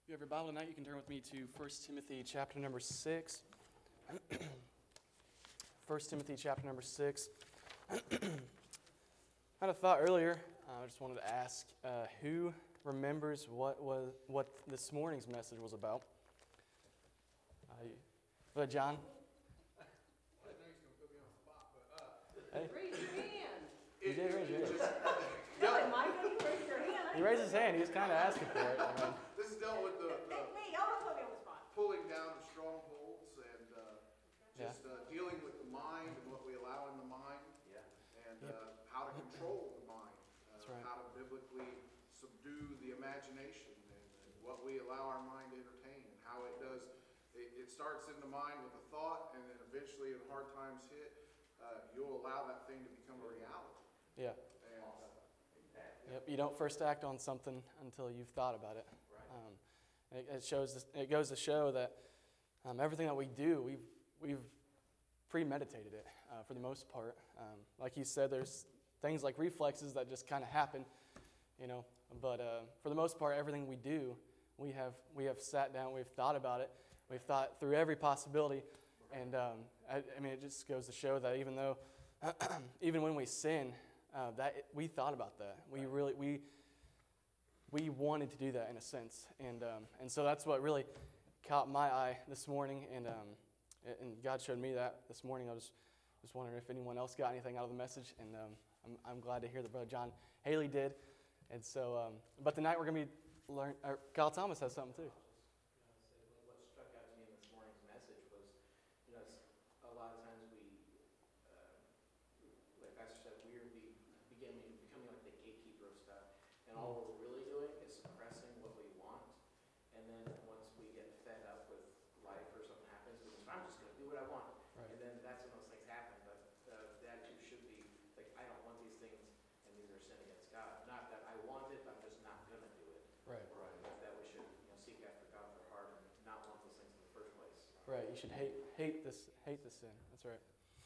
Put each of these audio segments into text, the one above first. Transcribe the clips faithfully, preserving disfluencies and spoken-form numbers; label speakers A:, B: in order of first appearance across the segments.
A: you have your Bible tonight, you can turn with me to First Timothy chapter number six. First Timothy chapter number six. I had a thought earlier. Uh, I just wanted to ask uh, who remembers what was what this morning's message was about. Uh, Brother John. Hey.
B: Raise your hand.
A: You did raise your hand.
B: No, am I going to raise your hand?
A: He raised his hand. He was kind of asking for it. I mean,
C: This is dealt with the, the
B: Hey, y'all don't put me on the spot.
C: pulling down of strongholds and uh,
A: Yeah.
C: just uh, dealing with the mind and what we allow in the mind, and
A: Yep.
C: uh, how to control the mind, uh,
A: That's right.
C: how to biblically subdue the imagination, and, and what we allow our mind to entertain, and how it does. It, it starts in the mind with a thought, and then eventually, when hard times hit, uh, you'll allow that thing to become a reality.
A: yeah.
C: And uh,
A: Yep. You don't first act on something until you've thought about it. Um, it, it shows. It goes to show that um, everything that we do, we've we've premeditated it uh, for the most part. Um, like you said, there's things like reflexes that just kind of happen, you know. But uh, for the most part, everything we do, we have we have sat down, we've thought about it, we've thought through every possibility, and um, I, I mean, it just goes to show that even though, even when we sin. Uh, that we thought about that. We really we we wanted to do that in a sense, and um, and so that's what really caught my eye this morning, and um, and God showed me that this morning. I was just wondering if anyone else got anything out of the message, and um, I'm I'm glad to hear that Brother John Haley did, and so um, but tonight we're gonna be learn. Or Kyle Thomas has something too.
D: What struck out to me in this morning's message was, you know, it's a lot of times we, uh, like Pastor said, we're be, beginning, becoming like the gatekeeper of stuff, and all we're really doing is suppressing what we want, and then once we get fed up with life or something happens, we just, I'm just going to do what I want,
A: Right.
D: and then that's when those things happen, but uh, the attitude should be, like, I don't want these things, and these are sin against God. Not that I want it, but I'm just not going to do it.
A: Right.
D: Right. That we should, you know, seek after God with our heart and not want those things in the first place.
A: Right. You should hate hate this hate the sin. That's right.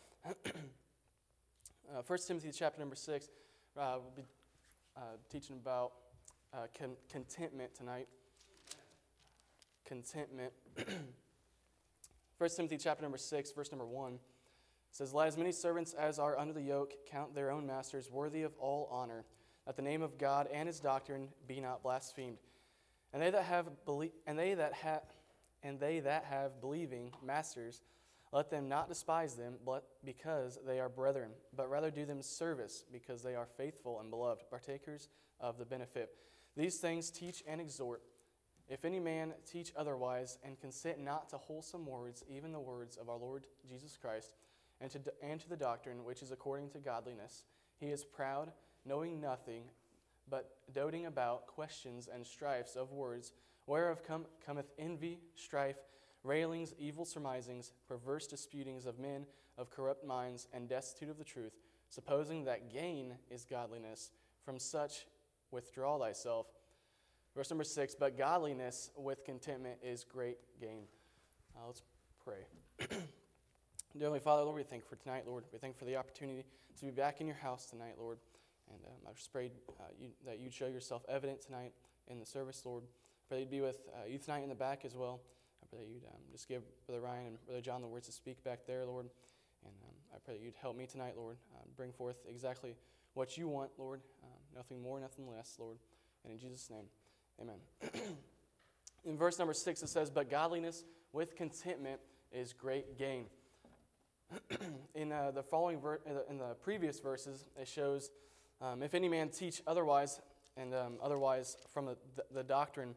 A: uh, First Timothy chapter number six. Uh, we'll be uh, teaching about uh, con- contentment tonight. Contentment. First Timothy chapter number six, verse number one says, "Let as many servants as are under the yoke count their own masters worthy of all honor, that the name of God and His doctrine be not blasphemed. And they that have belie- and they that have and they that have believing masters, let them not despise them, but because they are brethren, but rather do them service, because they are faithful and beloved, partakers of the benefit. These things teach and exhort. If any man teach otherwise, and consent not to wholesome words, even the words of our Lord Jesus Christ, and to and to the doctrine which is according to godliness, he is proud, knowing nothing, but doting about questions and strifes of words, whereof come, cometh envy, strife, railings, evil surmisings, perverse disputings of men of corrupt minds, and destitute of the truth, supposing that gain is godliness. From such withdraw thyself." Verse number six, "But godliness with contentment is great gain." Uh, let's pray. Dear Heavenly Father, Lord, we thank you for tonight, Lord. We thank you for the opportunity to be back in your house tonight, Lord. And um, I just prayed uh, you, that you'd show yourself evident tonight in the service, Lord. I pray that you'd be with uh, you tonight in the back as well. I pray that you'd um, just give Brother Ryan and Brother John the words to speak back there, Lord. And um, I pray that you'd help me tonight, Lord. Uh, bring forth exactly what you want, Lord. Um, nothing more, nothing less, Lord. And in Jesus' name, amen. In verse number six, it says, "But godliness with contentment is great gain." In uh, the following ver- in, the, in the previous verses, it shows, um, if any man teach otherwise, and um, otherwise from the, the, the doctrine,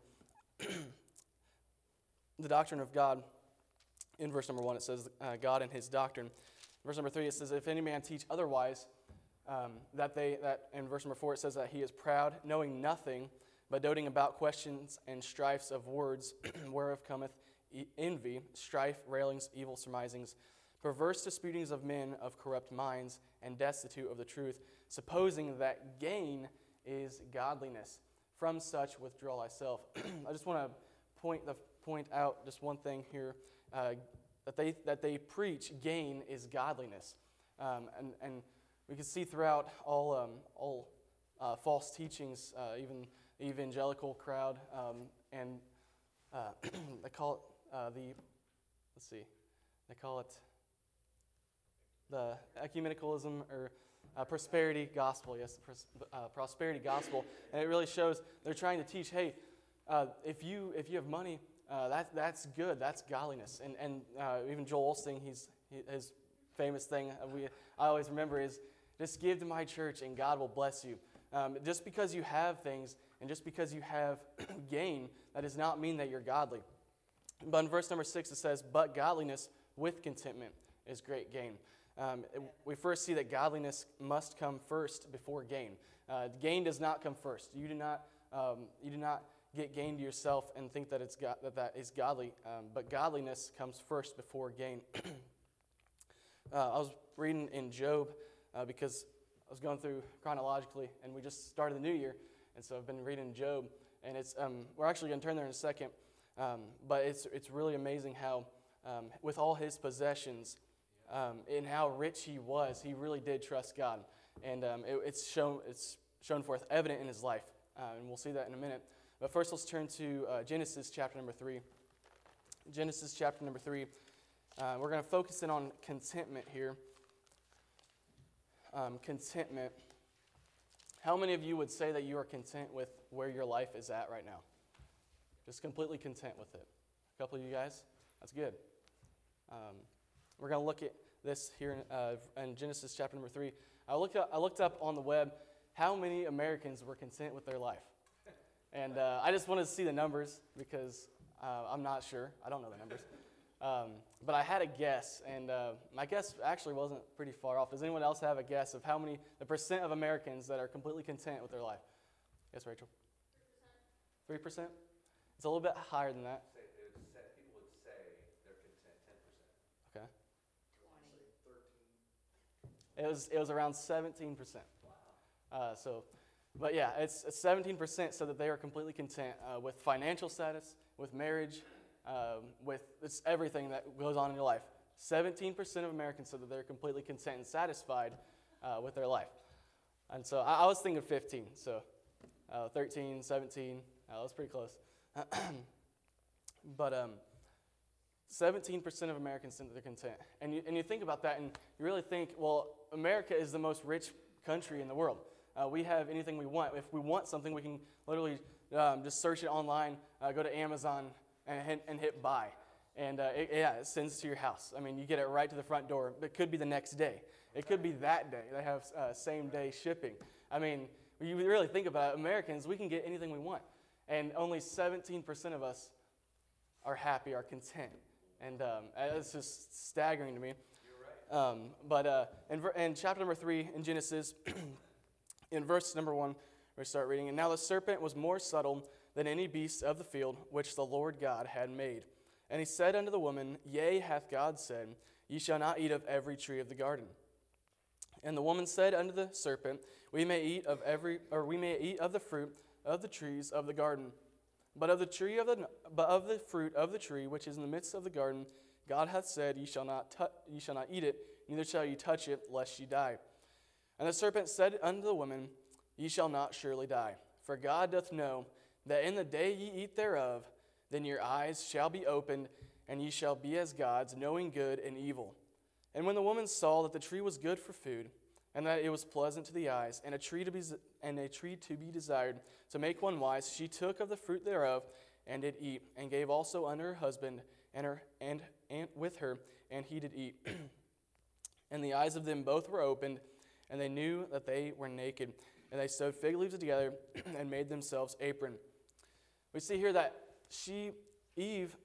A: the doctrine of God. In verse number one, it says, uh, God and His doctrine. Verse number three, it says, if any man teach otherwise, um, that they that. In verse number four, it says that he is proud, knowing nothing, but doting about questions and strifes of words, whereof cometh e- envy, strife, railings, evil surmisings, perverse disputings of men of corrupt minds, and destitute of the truth, supposing that gain is godliness. From such withdraw thyself." I just want to point the point out just one thing here, uh, that they that they preach gain is godliness, um, and and we can see throughout all um, all uh, false teachings, uh, even the evangelical crowd, um, and uh, they call it uh, the, let's see, they call it the ecumenicalism or uh, prosperity gospel. Yes, the pros- uh, prosperity gospel, and it really shows they're trying to teach, hey, uh, if you if you have money, uh, that that's good, that's godliness. And and uh, even Joel Osteen, he's he, his famous thing uh, we I always remember is just give to my church and God will bless you. Um, just because you have things and just because you have gain, that does not mean that you're godly. But in verse number six it says, "But godliness with contentment is great gain." Um, it, we first see that godliness must come first before gain. Uh, gain does not come first. You do not um, you do not get gain to yourself and think that it's got, that that is godly. Um, but godliness comes first before gain. uh, I was reading in Job uh, because I was going through chronologically, and we just started the new year, and so I've been reading Job, and it's um, we're actually going to turn there in a second. Um, but it's it's really amazing how um, with all his possessions. Um, and how rich he was, he really did trust God, and um, it, it's shown it's shown forth evident in his life, uh, and we'll see that in a minute. But first, let's turn to uh, Genesis chapter number three. Genesis chapter number three. Uh, we're going to focus in on contentment here. Um, contentment. How many of you would say that you are content with where your life is at right now? Just completely content with it. A couple of you guys. That's good. Um, We're going to look at this here in, uh, in Genesis chapter number three. I looked up, I looked up on the web how many Americans were content with their life. And uh, I just wanted to see the numbers because uh, I'm not sure. I don't know the numbers. Um, but I had a guess, and uh, my guess actually wasn't pretty far off. Does anyone else have a guess of how many, the percent of Americans that are completely content with their life? Yes, Rachel? three percent. three percent? It's a little bit higher than that.
E: Say, it would say, people would say they're content ten percent.
A: Okay.
C: thirteen.
A: It was it was around seventeen percent. Uh, so, but yeah, it's, it's seventeen percent so that they are completely content uh, with financial status, with marriage, um, with it's everything that goes on in your life. seventeen percent of Americans said that they're completely content and satisfied uh, with their life. And so I, I was thinking fifteen, so uh, thirteen, seventeen, uh, that was pretty close. But um, seventeen percent of Americans think that they're content. And you, and you think about that and you really think, well, America is the most rich country in the world. Uh, we have anything we want. If we want something, we can literally um, just search it online, uh, go to Amazon, and hit, and hit buy. And uh, it, yeah, it sends it to your house. I mean, you get it right to the front door. It could be the next day. It could be that day. They have uh, same-day shipping. I mean, when you really think about it, Americans, we can get anything we want. And only seventeen percent of us are happy, are content. And um, it's just staggering to me.
E: You're right.
A: Um, but uh, in, ver- in chapter number three in Genesis, in verse number one, we start reading. And now the serpent was more subtle than any beast of the field which the Lord God had made. And he said unto the woman, Yea, hath God said, Ye shall not eat of every tree of the garden. And the woman said unto the serpent, We may eat of every, or we may eat of the fruit of the trees of the garden. But of the tree of the, but of the fruit of the tree which is in the midst of the garden, God hath said, Ye shall not, tu- ye shall not eat it, neither shall ye touch it, lest ye die. And the serpent said unto the woman, Ye shall not surely die. For God doth know that in the day ye eat thereof, then your eyes shall be opened, and ye shall be as gods, knowing good and evil. And when the woman saw that the tree was good for food, and that it was pleasant to the eyes, and a tree to be and a tree to be desired, to make one wise, she took of the fruit thereof, and did eat, and gave also unto her husband, and her and, and with her, and he did eat. And the eyes of them both were opened, and they knew that they were naked, and they sewed fig leaves together, and made themselves apron. We see here that she, Eve,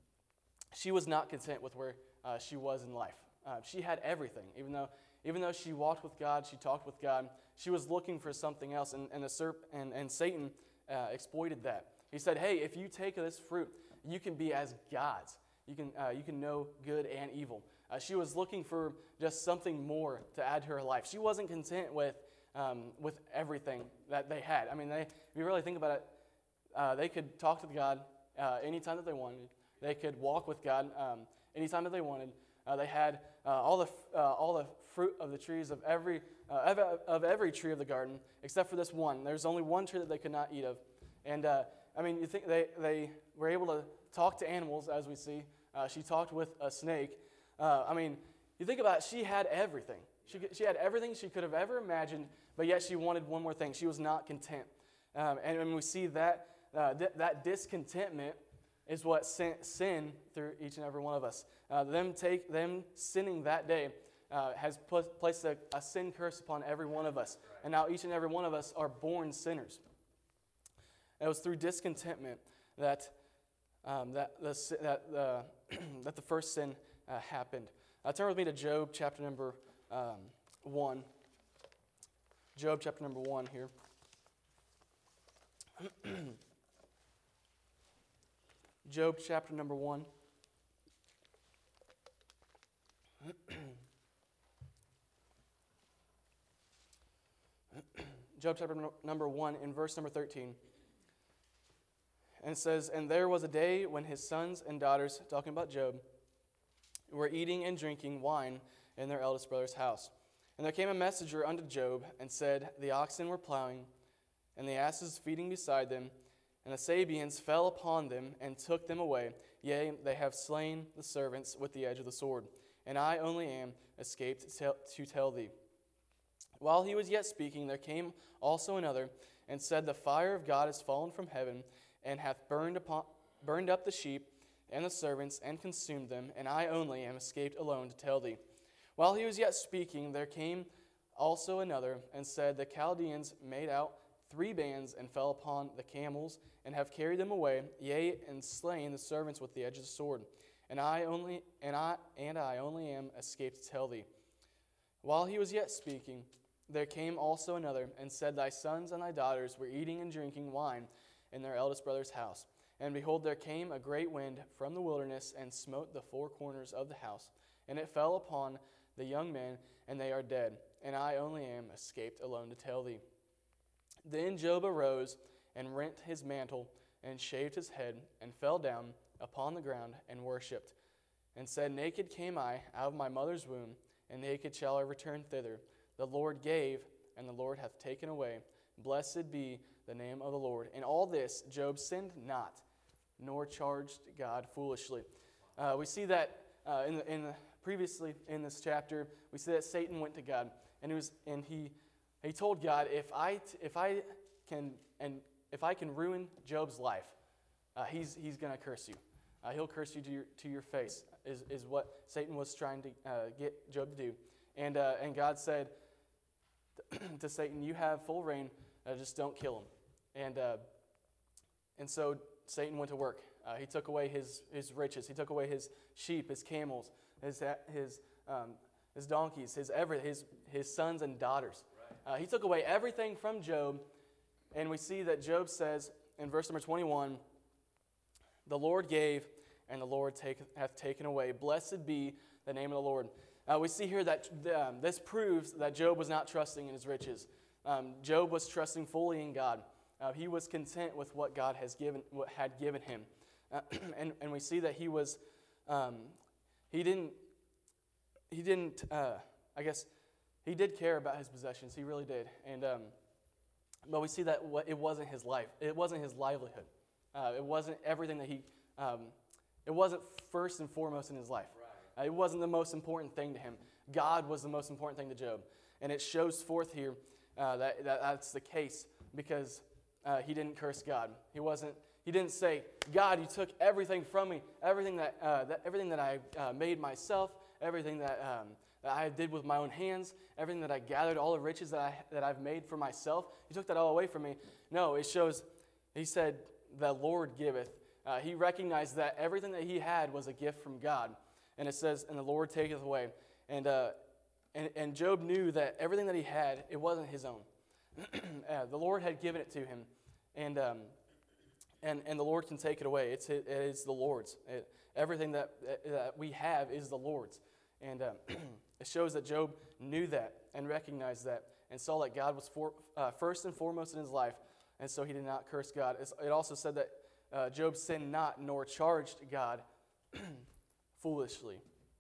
A: she was not content with where uh, she was in life. Uh, she had everything, even though even though she walked with God, she talked with God. She was looking for something else, and and the serp and and Satan uh, exploited that. He said, "Hey, if you take of this fruit, you can be as gods. You can uh, you can know good and evil." Uh, she was looking for just something more to add to her life. She wasn't content with um, with everything that they had. I mean, they, if you really think about it, uh, they could talk to God uh, anytime that they wanted. They could walk with God um, anytime that they wanted. Uh, they had uh, all the uh, all the fruit of the trees of every uh, of, of every tree of the garden, except for this one. There's only one tree that they could not eat of, and uh, I mean, you think they, they were able to talk to animals, as we see. Uh, she talked with a snake. Uh, I mean, you think about it, she had everything. She, she had everything she could have ever imagined, but yet she wanted one more thing. She was not content. Um, and when we see that, uh, th- that discontentment is what sin, sin through each and every one of us. Uh, them take them sinning that day uh, has put, placed a, a sin curse upon every one of us. Right. And now each and every one of us are born sinners. It was through discontentment that um, that the that the that the first sin uh, happened. Uh, turn with me to Job chapter number um, one. Job chapter number one here. Job chapter number one. Job chapter no- number one in verse number thirteen. And it says, "And there was a day when his sons and daughters," talking about Job, "were eating and drinking wine in their eldest brother's house. And there came a messenger unto Job, and said, The oxen were plowing, and the asses feeding beside them, and the Sabeans fell upon them, and took them away. Yea, they have slain the servants with the edge of the sword. And I only am escaped to tell, to tell thee. While he was yet speaking, there came also another, and said, The fire of God is fallen from heaven, and hath burned upon burned up the sheep and the servants, and consumed them, and I only am escaped alone to tell thee. While he was yet speaking, there came also another, and said, The Chaldeans made out three bands, and fell upon the camels, and have carried them away, yea, and slain the servants with the edge of the sword. And I only and I and I only am escaped to tell thee. While he was yet speaking, there came also another, and said, Thy sons and thy daughters were eating and drinking wine in their eldest brother's house. And behold, there came a great wind from the wilderness, and smote the four corners of the house. And it fell upon the young men, and they are dead. And I only am escaped alone to tell thee. Then Job arose, and rent his mantle, and shaved his head, and fell down upon the ground, and worshipped, and said, Naked came I out of my mother's womb, and naked shall I return thither. The Lord gave, and the Lord hath taken away. Blessed be the name of the Lord. In all this, Job sinned not, nor charged God foolishly." Uh, we see that uh, in, the, in the, previously in this chapter, we see that Satan went to God, and he was, and he he told God, "If I t- if I can and if I can ruin Job's life, uh, he's he's going to curse you. Uh, he'll curse you to your to your face." Is is what Satan was trying to uh, get Job to do, and uh, and God said to Satan, "You have full reign. Uh, just don't kill him." And uh, and so Satan went to work. Uh, he took away his, his riches. He took away his sheep, his camels, his his um, his donkeys, his ever his his sons and daughters. Right. Uh, he took away everything from Job, and we see that Job says in verse number twenty-one, "The Lord gave, and the Lord take, hath taken away. Blessed be the name of the Lord." Uh, we see here that um, this proves that Job was not trusting in his riches. Um, Job was trusting fully in God. Uh, he was content with what God has given, what had given him, uh, and and we see that he was, um, he didn't, he didn't. Uh, I guess he did care about his possessions. He really did, and um, but we see that it wasn't his life. It wasn't his livelihood. Uh, it wasn't everything that he. Um, it wasn't first and foremost in his life. Right. Uh, it wasn't the most important thing to him. God was the most important thing to Job, and it shows forth here uh, that, that that's the case because. Uh, he didn't curse God. He wasn't. He didn't say, "God, you took everything from me, everything that, uh, that everything that I uh, made myself, everything that, um, that I did with my own hands, everything that I gathered, all the riches that I that I've made for myself. You took that all away from me." No, it shows. He said, "The Lord giveth." Uh, he recognized that everything that he had was a gift from God, and it says, "And the Lord taketh away." And uh, and and Job knew that everything that he had, it wasn't his own. uh, the Lord had given it to him, and um, and and the Lord can take it away. It's it is the Lord's. It, everything that that we have is the Lord's, and um, it shows that Job knew that and recognized that and saw that God was for, uh, first and foremost in his life, and so he did not curse God. It's, it also said that uh, Job sinned not nor charged God foolishly.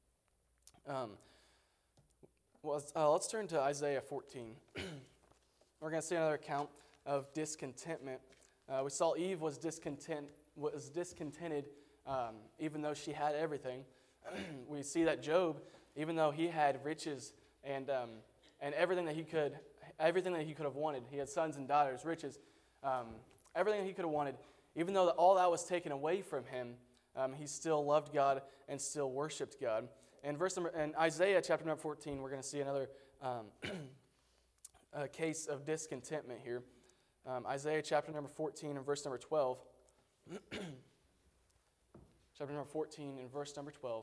A: Um, well, uh, let's turn to Isaiah fourteen. We're going to see another account of discontentment Uh, we saw Eve was discontent, was discontented um, even though she had everything. We see that Job, even though he had riches and um, and everything that he could, everything that he could have wanted, he had sons and daughters, riches, um, everything that he could have wanted. Even though all that was taken away from him, um, he still loved God and still worshipped God. And verse number, in Isaiah chapter number fourteen, we're going to see another um, a case of discontentment here. Um, Isaiah chapter number fourteen and verse number twelve. Chapter number fourteen and verse number twelve.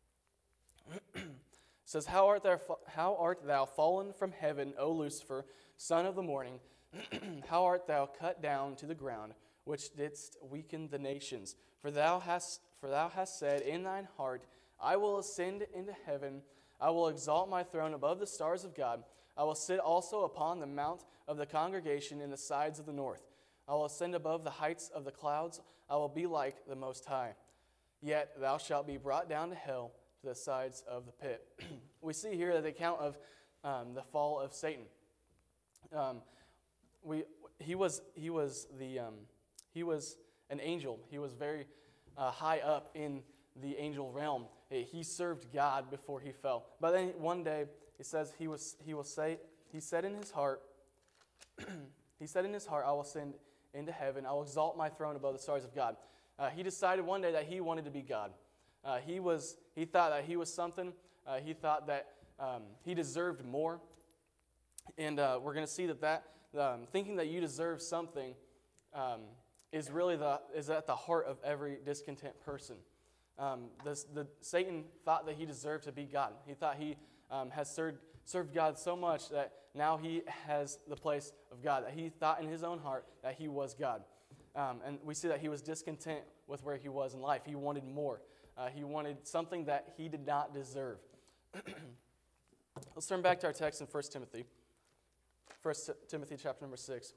A: Says, how art thou, how art thou fallen from heaven, O Lucifer, son of the morning? How art thou cut down to the ground, which didst weaken the nations? For thou hast, for thou hast said in thine heart, I will ascend into heaven. I will exalt my throne above the stars of God. I will sit also upon the mount of the congregation in the sides of the north. I will ascend above the heights of the clouds. I will be like the Most High. Yet thou shalt be brought down to hell, to the sides of the pit. We see here the account of um, the fall of Satan. Um, we he was he was the um, he was an angel. He was very uh, high up in the angel realm. He served God before he fell. But then one day he says he was he will say he said in his heart he said in his heart, I will ascend into heaven. I will exalt my throne above the stars of God. Uh, he decided one day that he wanted to be God. Uh, he was. He thought that he was something. Uh, he thought that um, he deserved more. And uh, we're going to see that that um, thinking that you deserve something um, is really the is at the heart of every discontent person. Um, this, the Satan thought that he deserved to be God. He thought he um, has served served God so much that now he has the place of God. That he thought in his own heart that he was God. Um, and we see that he was discontent with where he was in life. He wanted more. Uh, he wanted something that he did not deserve. Let's turn back to our text in First Timothy. First Timothy chapter number six.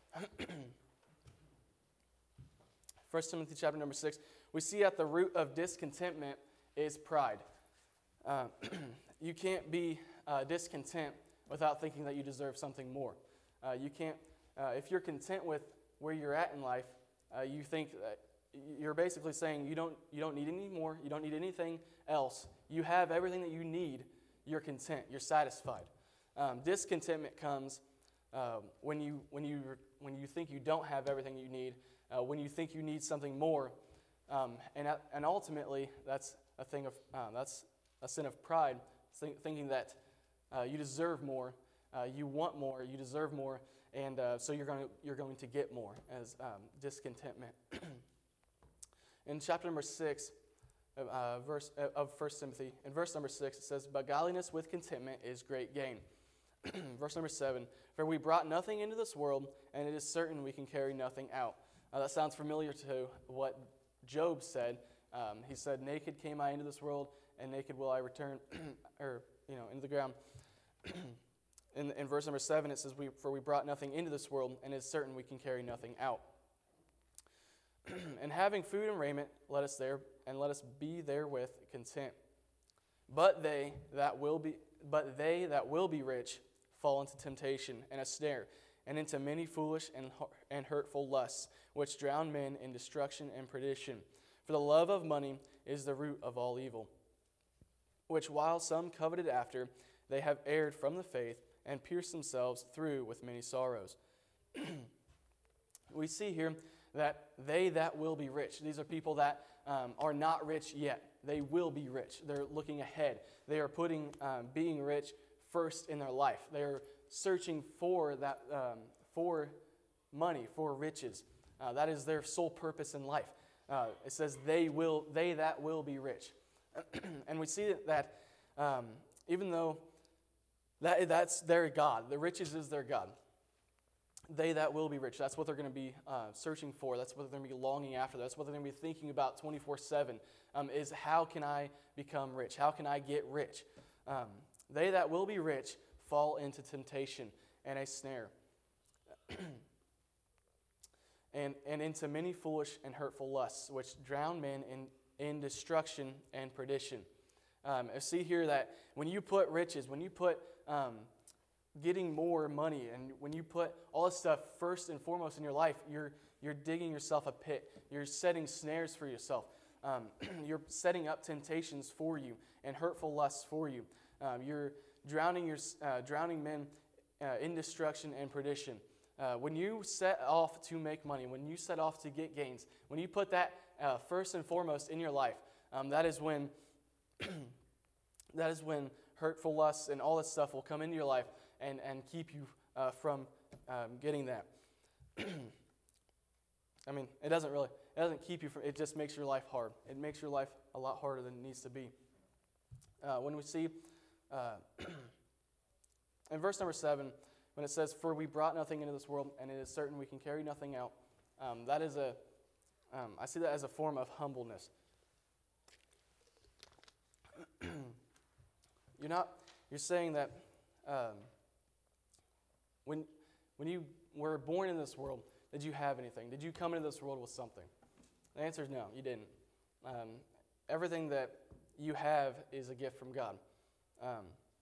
A: First Timothy chapter number six. We see at the root of discontentment is pride. Uh, you can't be uh, discontent without thinking that you deserve something more. Uh, you can't, uh, if you're content with where you're at in life, uh, you think that you're basically saying you don't you don't need any more, you don't need anything else. You have everything that you need. You're content. You're satisfied. Um, discontentment comes um, when you when you when you think you don't have everything you need. Uh, when you think you need something more, um, and and ultimately that's a thing of uh, that's a sin of pride, think, thinking that uh, you deserve more, uh, you want more, you deserve more, and uh, so you're going to you're going to get more as um, discontentment. In chapter number six, uh, verse uh, of First Timothy, in verse number six, it says, "But godliness with contentment is great gain." Verse number seven, "For we brought nothing into this world, and it is certain we can carry nothing out." Uh, that sounds familiar to what Job said. Um, he said, "Naked came I into this world, and naked will I return," or you know, into the ground. in, in verse number seven, it says, "We for we brought nothing into this world, and it is certain we can carry nothing out." "And having food and raiment, let us there, and let us be therewith content. But they that will be, but they that will be rich, fall into temptation and a snare, and into many foolish and and hurtful lusts, which drown men in destruction and perdition. For the love of money is the root of all evil. Which while some coveted after, they have erred from the faith, and pierced themselves through with many sorrows." We see here that they that will be rich, these are people that um, are not rich yet. They will be rich. They're looking ahead. They are putting um, being rich first in their life. They're searching for that um, for money, for riches. Uh, that is their sole purpose in life. Uh, it says they will, they that will be rich. And we see that um, even though that that's their God, the riches is their God. They that will be rich, that's what they're going to be uh, searching for. That's what they're going to be longing after. That's what they're going to be thinking about twenty-four seven, um, is how can I become rich? How can I get rich? Um, they that will be rich fall into temptation and a snare, and, and into many foolish and hurtful lusts, which drown men in, in destruction and perdition. Um, I see here that when you put riches, when you put um, getting more money, and when you put all this stuff first and foremost in your life, you're you're digging yourself a pit. You're setting snares for yourself. Um, you're setting up temptations for you and hurtful lusts for you. Um, you're drowning your uh, drowning men uh, in destruction and perdition. Uh, when you set off to make money, when you set off to get gains, when you put that uh, first and foremost in your life, um, that is when that is when hurtful lusts and all this stuff will come into your life and, and keep you uh, from um, getting that. I mean, it doesn't really, it doesn't keep you from, it just makes your life hard. It makes your life a lot harder than it needs to be. Uh, when we see, uh, in verse number seven, when it says, "For we brought nothing into this world, and it is certain we can carry nothing out," um, that is a, um, I see that as a form of humbleness. You're not, you're saying that um, when, when you were born in this world, did you have anything? Did you come into this world with something? The answer is no, you didn't. Um, everything that you have is a gift from God. Um,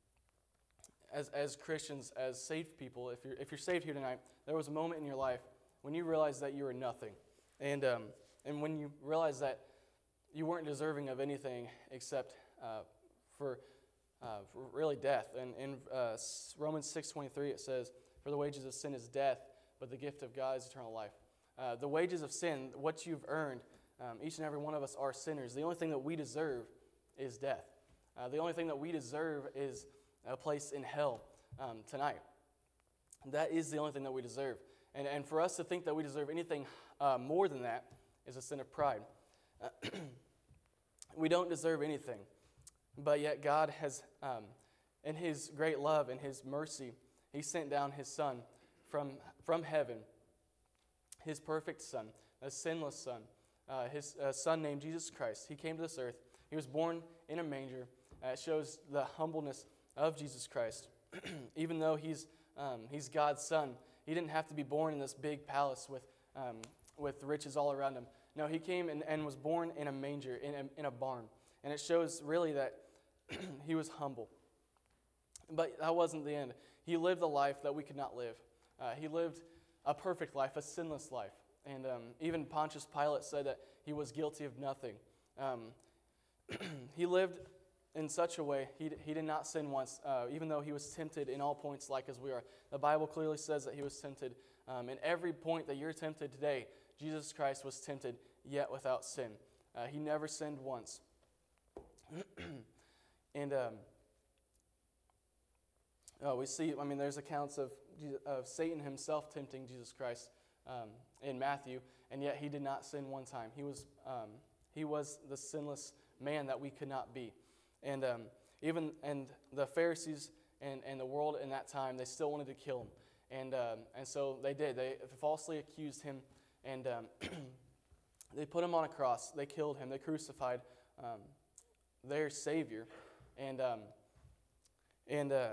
A: as as Christians, as saved people, if you're if you're saved here tonight, there was a moment in your life when you realized that you were nothing, and um, and when you realized that you weren't deserving of anything except uh, for, uh, for really death. And in uh, Romans six twenty-three, it says, "For the wages of sin is death, but the gift of God is eternal life." Uh, the wages of sin, what you've earned, um, each and every one of us are sinners. The only thing that we deserve is death. Uh, the only thing that we deserve is a place in hell um, tonight. That is the only thing that we deserve. And, and for us to think that we deserve anything uh, more than that is a sin of pride. Uh, we don't deserve anything. But yet God has, um, in His great love and His mercy, He sent down His Son from, from heaven, His perfect Son, a sinless Son, uh, His uh, Son named Jesus Christ. He came to this earth. He was born in a manger. Uh, it shows the humbleness of Jesus Christ. Even though he's um, he's God's Son, He didn't have to be born in this big palace with um, with riches all around Him. No, He came and, and was born in a manger, in a, in a barn. And it shows really that He was humble. But that wasn't the end. He lived a life that we could not live. Uh, he lived a perfect life, a sinless life. And um, even Pontius Pilate said that He was guilty of nothing. Um, he lived in such a way, he, he did not sin once, uh, even though He was tempted in all points like as we are. The Bible clearly says that He was tempted. Um, in every point that you're tempted today, Jesus Christ was tempted, yet without sin. Uh, he never sinned once. and um, oh, we see, I mean, there's accounts of, of Satan himself tempting Jesus Christ um, in Matthew, and yet He did not sin one time. He was, um, he was the sinless man that we could not be. And um, even and the Pharisees and, and the world in that time, they still wanted to kill Him. And um, and so they did. They falsely accused Him, and um, they put Him on a cross. They killed Him. They crucified um, their Savior. And um, and uh,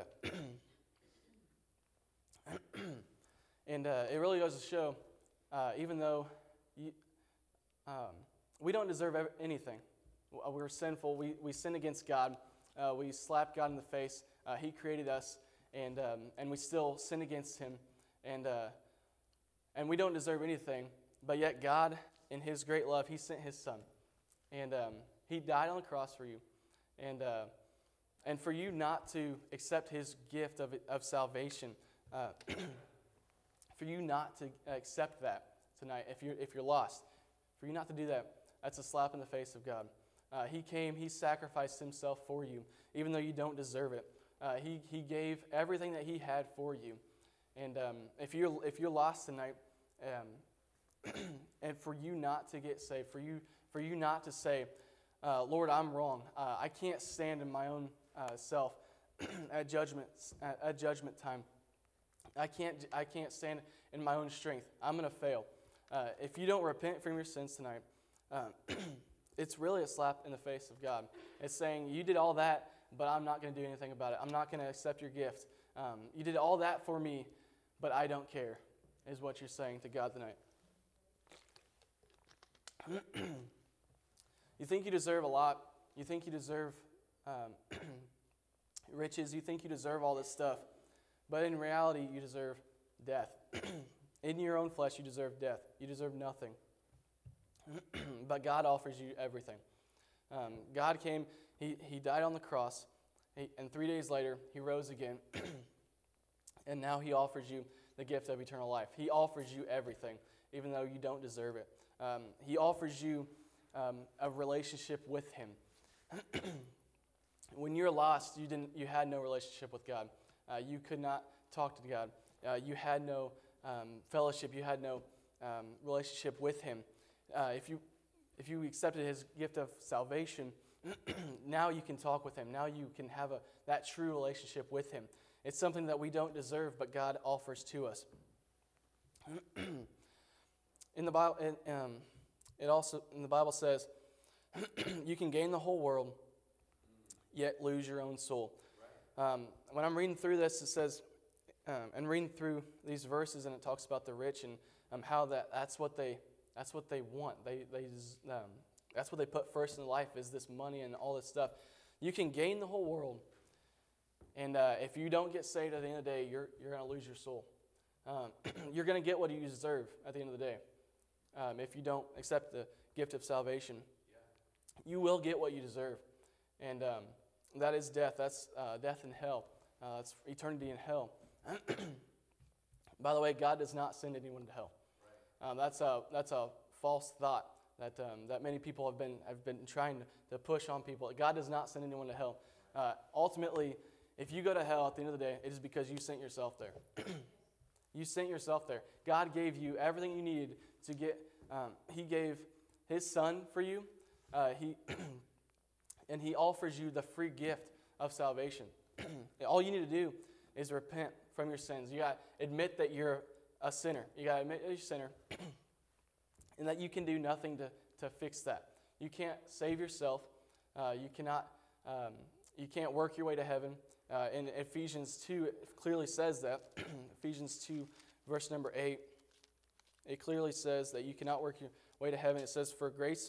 A: and uh, it really goes to show, uh, even though you, um, we don't deserve anything. We're sinful. We, we sin against God. Uh, we slap God in the face. Uh, he created us, and um, and we still sin against Him, and uh, and we don't deserve anything. But yet God, in His great love, He sent His Son, and um, He died on the cross for you, and uh, and for you not to accept His gift of of salvation, uh, for you not to accept that tonight, if you're if you're lost, for you not to do that, that's a slap in the face of God. Uh, he came, He sacrificed Himself for you, even though you don't deserve it. Uh, he He gave everything that He had for you. And um, if you're if you're lost tonight, um, and for you not to get saved, for you for you not to say, uh, "Lord, I'm wrong. Uh, I can't stand in my own uh, self at judgment at, at judgment time. I can't I can't stand in my own strength. I'm gonna fail." Uh, if you don't repent from your sins tonight, uh, it's really a slap in the face of God. It's saying, you did all that, but I'm not going to do anything about it. I'm not going to accept your gift. Um, you did all that for me, but I don't care, is what you're saying to God tonight. You think you deserve a lot. You think you deserve um, riches. You think you deserve all this stuff. But in reality, you deserve death. In your own flesh, you deserve death. You deserve nothing. But God offers you everything. Um, God came, he, he died on the cross, he, and three days later, he rose again. And now he offers you the gift of eternal life. He offers you everything, even though you don't deserve it. Um, he offers you um, a relationship with him. When you're lost, you didn't. You had no relationship with God. Uh, you could not talk to God. Uh, you had no um, fellowship. You had no um, relationship with him. Uh, if you if you accepted his gift of salvation, now you can talk with him. Now you can have a that true relationship with him. It's something that we don't deserve, but God offers to us. In the Bible, it, um, it also in the Bible says, you can gain the whole world, yet lose your own soul. Um, when I'm reading through this, it says, um, and reading through these verses, and it talks about the rich and um, how that that's what they that's what they want. They they um, that's what they put first in life is this money and all this stuff. You can gain the whole world, and uh, if you don't get saved at the end of the day, you're you're going to lose your soul. Um, you're going to get what you deserve at the end of the day. Um, if you don't accept the gift of salvation, you will get what you deserve, and um, that is death. That's uh, death in hell. Uh, it's eternity in hell. By the way, God does not send anyone to hell. Um, that's a that's a false thought that um, that many people have been have been trying to, to push on people. God does not send anyone to hell. Uh, ultimately, if you go to hell at the end of the day, it is because you sent yourself there. You sent yourself there. God gave you everything you needed to get. Um, he gave His Son for you. Uh, he and He offers you the free gift of salvation. All you need to do is repent from your sins. You got to admit that you're a sinner. You got to admit you're a sinner, and that you can do nothing to, to fix that. You can't save yourself. Uh, you cannot. Um, you can't work your way to heaven. Uh, in Ephesians two, it clearly says that. Ephesians two, verse number eight. It clearly says that you cannot work your way to heaven. It says, "For grace,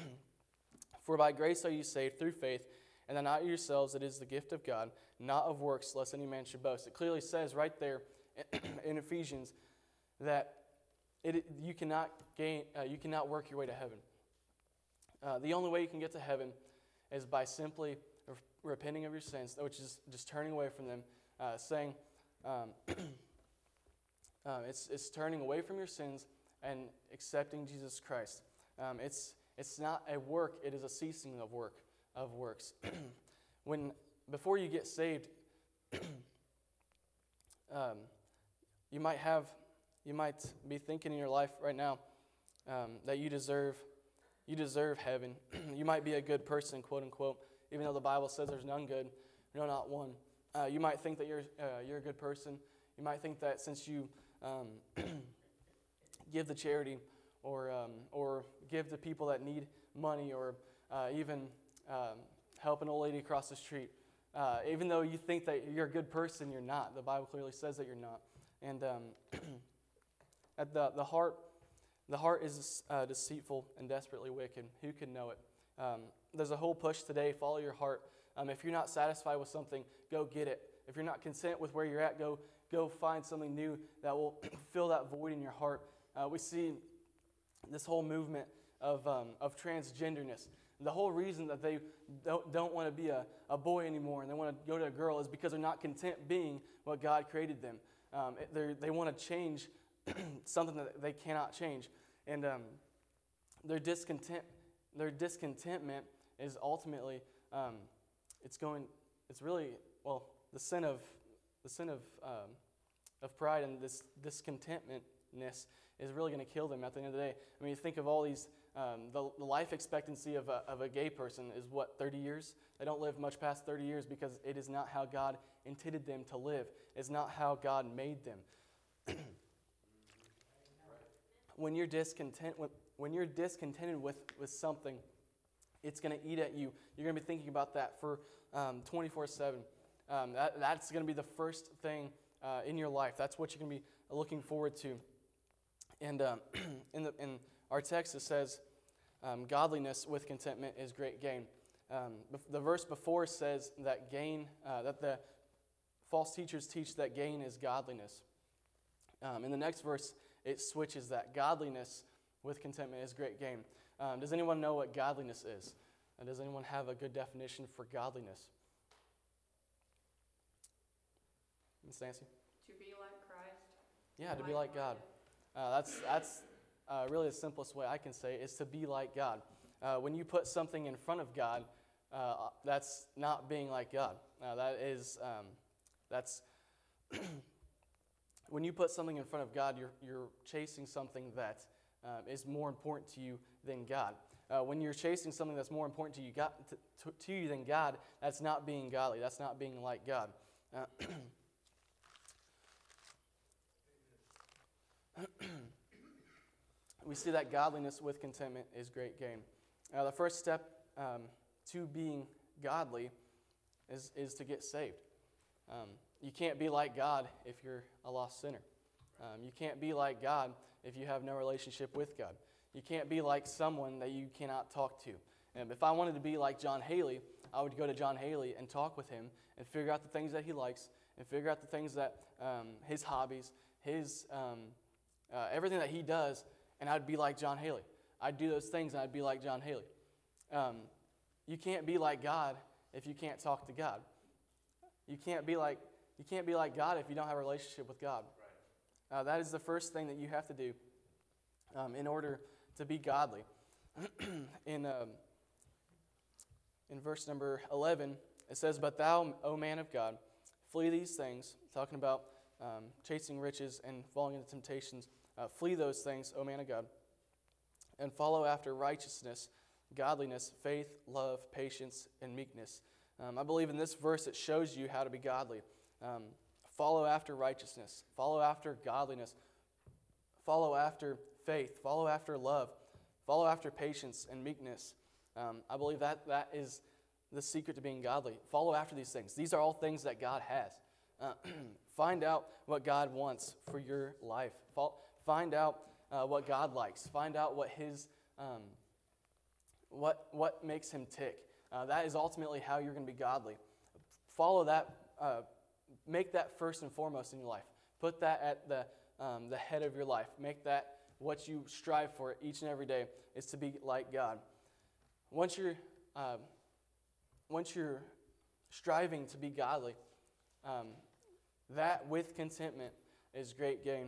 A: for by grace are you saved through faith, and that not yourselves, it is the gift of God, not of works, lest any man should boast." It clearly says right there in Ephesians that it, you cannot gain, uh, you cannot work your way to heaven. Uh, the only way you can get to heaven is by simply re- repenting of your sins, which is just turning away from them, uh, saying, um, uh, it's it's turning away from your sins and accepting Jesus Christ. Um, it's it's not a work; it is a ceasing of work of works. When before you get saved, um, you might have you might be thinking in your life right now um, that you deserve you deserve heaven. You might be a good person, quote unquote, even though the Bible says there's none good, no, not one. Uh, you might think that you're uh, you're a good person. You might think that since you um, give the charity or um, or give to people that need money, or uh, even um, help an old lady across the street, uh, even though you think that you're a good person, you're not. The Bible clearly says that you're not. And um, at the the heart, the heart is uh, deceitful and desperately wicked. Who can know it? Um, there's a whole push today. Follow your heart. Um, if you're not satisfied with something, go get it. If you're not content with where you're at, go go find something new that will fill that void in your heart. Uh, we see this whole movement of um, of transgenderness. The whole reason that they don't, don't want to be a, a boy anymore and they want to go to a girl is because they're not content being what God created them. Um, they want to change something that they cannot change, and um, their discontent, their discontentment is ultimately um, it's going. It's really well the sin of the sin of um, of pride, and this discontentmentness is really going to kill them at the end of the day. I mean, you think of all these. Um, the, the life expectancy of a, of a gay person is what, thirty years? They don't live much past thirty years because it is not how God intended them to live. It's not how God made them. When you're discontent with, when you're discontented with, with something, it's going to eat at you. You're going to be thinking about that for um, twenty-four seven. Um, that, that's going to be the first thing uh, in your life. That's what you're going to be looking forward to. And um, in the in our text, it says, um, godliness with contentment is great gain. Um, the verse before says that gain, uh, that the false teachers teach that gain is godliness. Um, in the next verse, it switches that. Godliness with contentment is great gain. Um, does anyone know what godliness is? And does anyone have a good definition for godliness? Miss Nancy?
B: To be like Christ.
A: Yeah, to be like God. Uh, that's that's uh, really the simplest way I can say it, is to be like God. Uh, when you put something in front of God, uh, that's not being like God. Uh, that is um, that's when you put something in front of God, you're you're chasing something that uh, is more important to you than God. Uh, when you're chasing something that's more important to you, God, to, to, to you than God, that's not being godly. That's not being like God. Uh, we see that godliness with contentment is great gain. Uh, the first step um, to being godly is, is to get saved. Um, you can't be like God if you're a lost sinner. Um, you can't be like God if you have no relationship with God. You can't be like someone that you cannot talk to. And if I wanted to be like John Haley, I would go to John Haley and talk with him and figure out the things that he likes and figure out the things that, um, his hobbies, his, um, uh, everything that he does, and I'd be like John Haley. I'd do those things and I'd be like John Haley. Um, you can't be like God if you can't talk to God. You can't be like you can't be like God if you don't have a relationship with God.
E: Right.
A: Uh, that is the first thing that you have to do um, in order to be godly. in um, in verse number eleven, it says, "But thou, O man of God, flee these things," talking about um, chasing riches and falling into temptations. Uh, flee those things, O man of God, and follow after righteousness, godliness, faith, love, patience, and meekness. Um, I believe in this verse it shows you how to be godly. Um, follow after righteousness. Follow after godliness. Follow after faith. Follow after love. Follow after patience and meekness. Um, I believe that that is the secret to being godly. Follow after these things. These are all things that God has. Uh, find out what God wants for your life. Find out uh, what God likes. Find out what His um, what what makes Him tick. Uh, that is ultimately how you're going to be godly. Follow that. Uh, make that first and foremost in your life. Put that at the um, the head of your life. Make that what you strive for each and every day is to be like God. Once you're uh, once you're striving to be godly, um, that with contentment is great gain.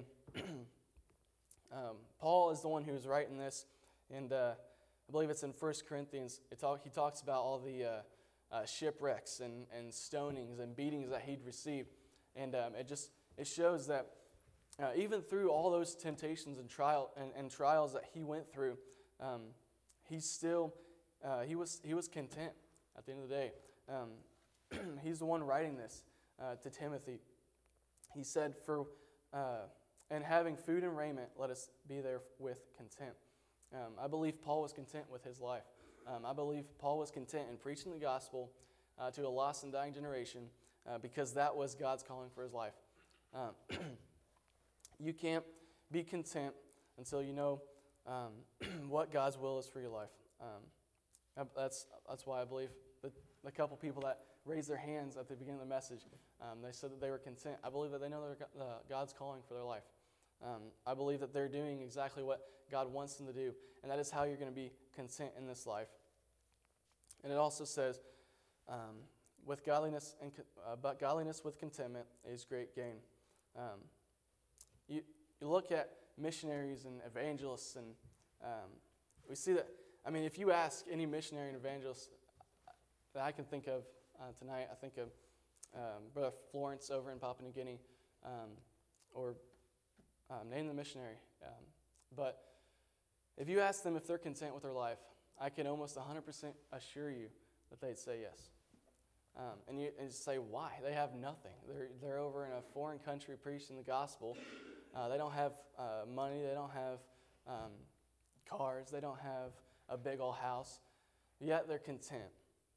A: um, Paul is the one who's writing this, and uh, I believe it's in First Corinthians. It talk, he talks about all the uh, uh, shipwrecks and, and stonings and beatings that he'd received, and um, it just it shows that uh, even through all those temptations and trial and, and trials that he went through, um, he still uh, he was he was content at the end of the day. Um, he's the one writing this uh, to Timothy. He said, "For uh, and having food and raiment, let us be there with content." Um, I believe Paul was content with his life. Um, I believe Paul was content in preaching the gospel uh, to a lost and dying generation uh, because that was God's calling for his life. Um, you can't be content until you know um, what God's will is for your life. Um, that's that's why I believe that the couple people that raised their hands at the beginning of the message, um, they said that they were content. I believe that they know that uh, God's calling for their life. Um, I believe that they're doing exactly what God wants them to do, and that is how you're going to be content in this life. And it also says, um, with godliness and uh, but godliness with contentment is great gain. Um, you, you look at missionaries and evangelists, and um, we see that. I mean, if you ask any missionary and evangelist that I can think of uh, tonight, I think of um, Brother Florence over in Papua New Guinea, um, or Um, name the missionary. Um, but if you ask them if they're content with their life, I can almost one hundred percent assure you that they'd say yes. Um, and you and you say, why? They have nothing. They're, they're over in a foreign country preaching the gospel. Uh, they don't have uh, money. They don't have um, cars. They don't have a big old house. Yet they're content.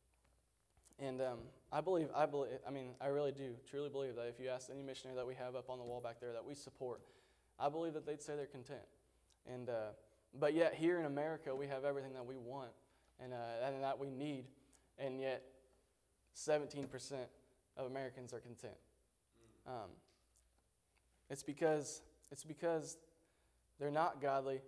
A: And um, I believe, I believe, I mean, I really do, truly believe that if you ask any missionary that we have up on the wall back there that we support, I believe that they'd say they're content. And uh, but yet here in America, we have everything that we want and, uh, and that we need, and yet seventeen percent of Americans are content. Um, it's because it's because they're not godly.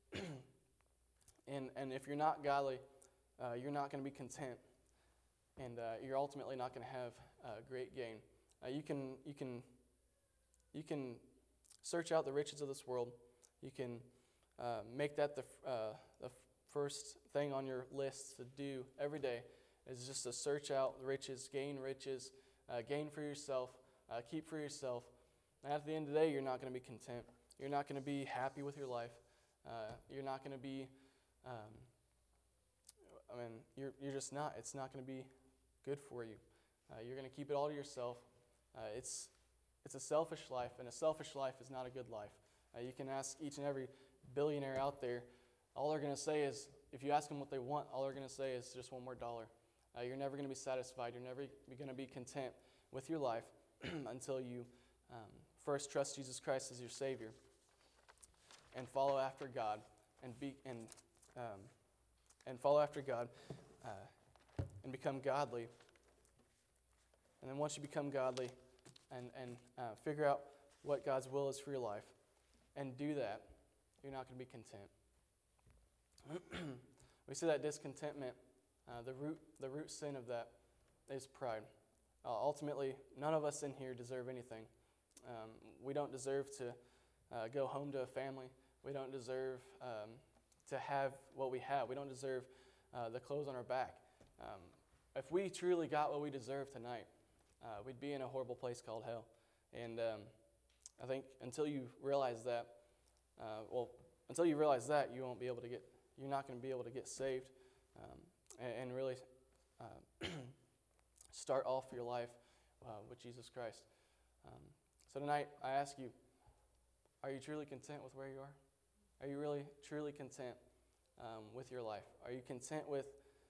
A: and, and if you're not godly, uh, you're not going to be content. And uh, you're ultimately not going to have uh, great gain. Uh, you can you can you can search out the riches of this world. You can uh, make that the uh, the first thing on your list to do every day is just to search out the riches, gain riches, uh, gain for yourself, uh, keep for yourself. And at the end of the day, you're not going to be content. You're not going to be happy with your life. Uh, you're not going to be. Um, I mean, you're you're just not. It's not going to be good for you. Uh, you're going to keep it all to yourself. Uh, it's it's a selfish life, and a selfish life is not a good life. Uh, you can ask each and every billionaire out there. All they're going to say is, if you ask them what they want, all they're going to say is just one more dollar. Uh, you're never going to be satisfied. You're never going to be content with your life until you um, first trust Jesus Christ as your Savior and follow after God and be and um, and follow after God uh, and become godly. And then once you become godly and and uh, figure out what God's will is for your life and do that, you're not going to be content. We see that discontentment, uh, the root the root sin of that is pride. Uh, ultimately, none of us in here deserve anything. Um, we don't deserve to uh, go home to a family. We don't deserve um, to have what we have. We don't deserve uh, the clothes on our back. Um, if we truly got what we deserve tonight, uh, we'd be in a horrible place called hell. And um, I think until you realize that, uh, well, until you realize that, you won't be able to get. You're not going to be able to get saved um, and, and really uh, start off your life uh, with Jesus Christ. Um, so tonight, I ask you, are you truly content with where you are? Are you really, truly content um, with your life? Are you content with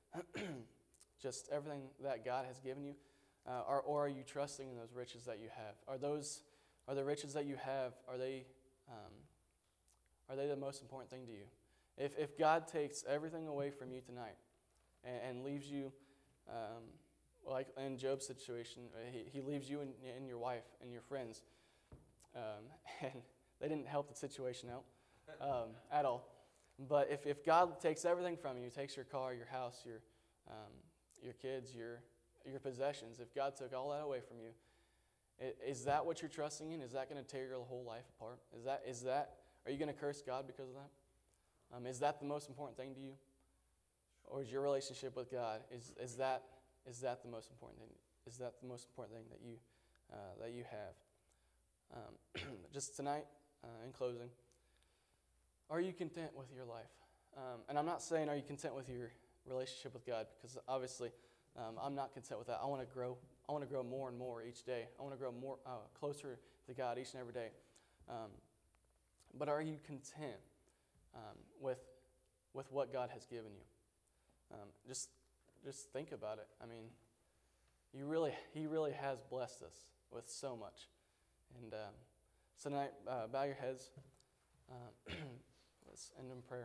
A: just everything that God has given you? Uh, or, or are you trusting in those riches that you have? Are those, are the riches that you have, are they, um, are they the most important thing to you? If if God takes everything away from you tonight and, and leaves you, um, like in Job's situation, he, he leaves you and, and your wife and your friends, um, and they didn't help the situation out um, at all. But if, if God takes everything from you, takes your car, your house, your um, your kids, your your possessions, if God took all that away from you, is that what you're trusting in? Is that going to tear your whole life apart? Is that is that? Are you going to curse God because of that? Um, is that the most important thing to you? Or is your relationship with God, is is that is that the most important thing? Is that the most important thing that you uh, that you have? Um, just tonight, uh, in closing, are you content with your life? Um, and I'm not saying are you content with your relationship with God, because obviously um, I'm not content with that. I want to grow. I want to grow more and more each day. I want to grow more uh, closer to God each and every day. Um, but are you content Um, with with what God has given you? Um, just just think about it. I mean, you really He really has blessed us with so much. And um, so tonight, uh, bow your heads. Um, let's end in prayer.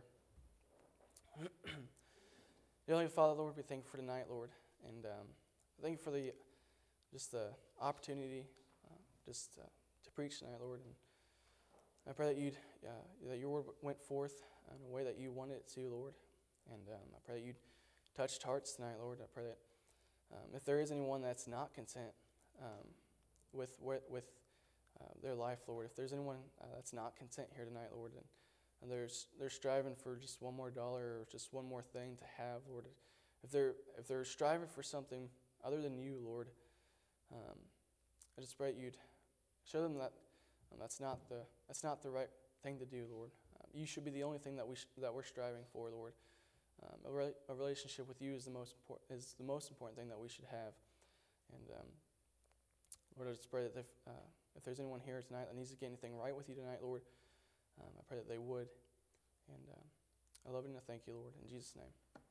A: Heavenly Father, Lord, we thank you for tonight, Lord, and um, thank you for the just the opportunity uh, just uh, to preach tonight, Lord. And I pray that you'd uh, that your word went forth in a way that you wanted it to, Lord. And um, I pray that you'd touched hearts tonight, Lord. I pray that um, if there is anyone that's not content um, with with, with uh, their life, Lord, if there's anyone uh, that's not content here tonight, Lord, and, and there's they're striving for just one more dollar or just one more thing to have, Lord, if they're if they're striving for something other than you, Lord, um, I just pray that you'd show them that. Um, that's not the that's not the right thing to do, Lord. Um, you should be the only thing that we sh- that we're striving for, Lord. Um, a, re- a relationship with you is the most important is the most important thing that we should have. And um, Lord, I just pray that if uh, if there's anyone here tonight that needs to get anything right with you tonight, Lord, um, I pray that they would. And um, I love you and I thank you, Lord, in Jesus' name.